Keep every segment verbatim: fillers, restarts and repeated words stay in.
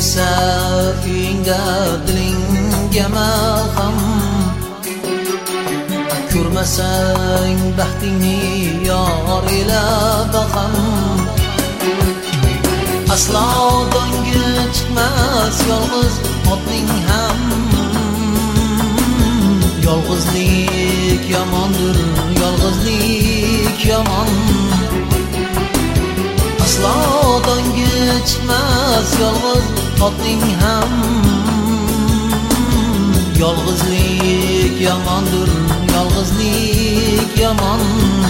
kelsa uyingga dilingga malham, ko'rmasang baxtingni yor ila baham. Aslo donga chiqmas yolg'iz otning ham, yolg'izlik yomondir, yolg'izlik yomon. Aslo donga chiqmas yolg'iz otning ham, yolg'izlik yomondir, yolg'izlik yomon.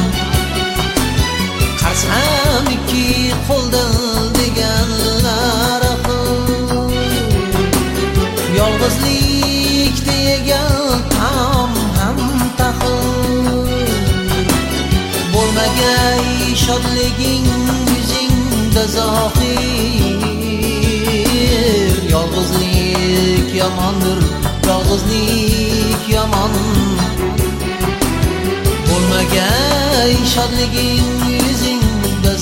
Qarz ham ikki qo'ldan deganlar aql, yolg'izlik degan ham ham taqil. Bo'lmagay shodliging yuzingda zohir, yolg'izlik yomondir, yolg'izlik yomon. Bo'lmagay shodliging yuzingda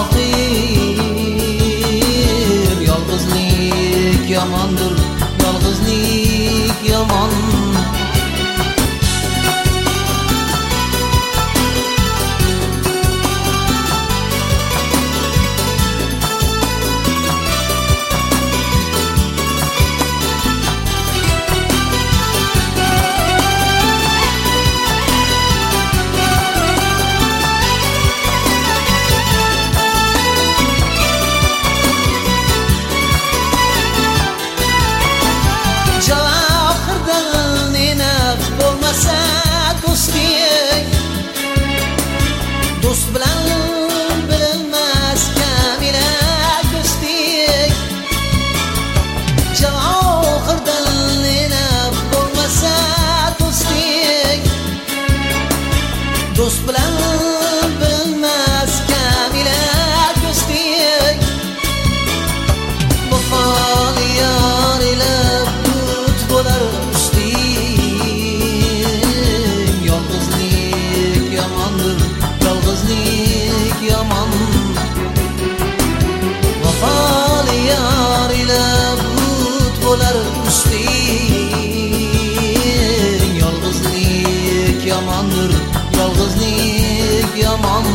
zohir, yolg'izlik yomondir, yolg'izlik yomon. Do'st bilan bilinmas kamila do'stlik, javohirdan lenab bo'lmasa do'stlik. Do'st bilan bilinmas kamila do'stlik, vafoli yor ila but bo'lar do'stlik. Yolg'izlik yomondir, yolg'izlik yomon. Vafoli yor ila but bo'lar do'stlik. Yolg'izlik yomondir, yolg'izlik yomon.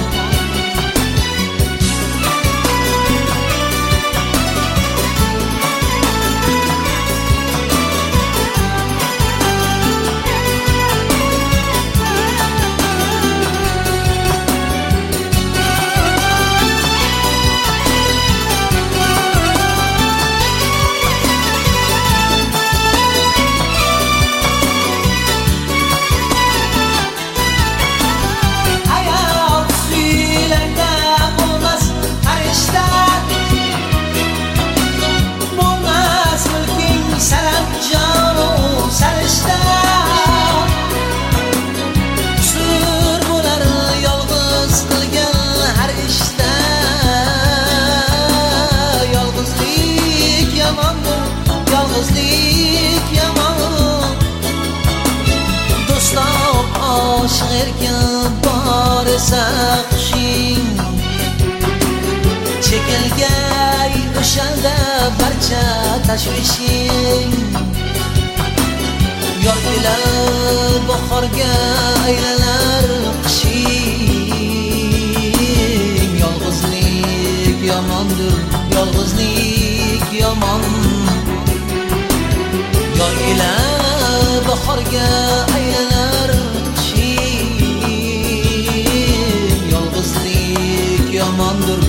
Yolg'izlik yomon. Do'stlar oshiq erkan bor esa qushing, chekilgay o'shanda barcha tashvishing. Yoz ila bahorga aylanar qishing. Yolg'izlik yomondir, yolg'izlik yomon. Yoz ila bahorga aylanar qishing. Yolg'izlik yomondir,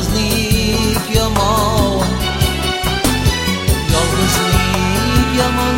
yolg'izlik yomon. Yolg'izlik yomon.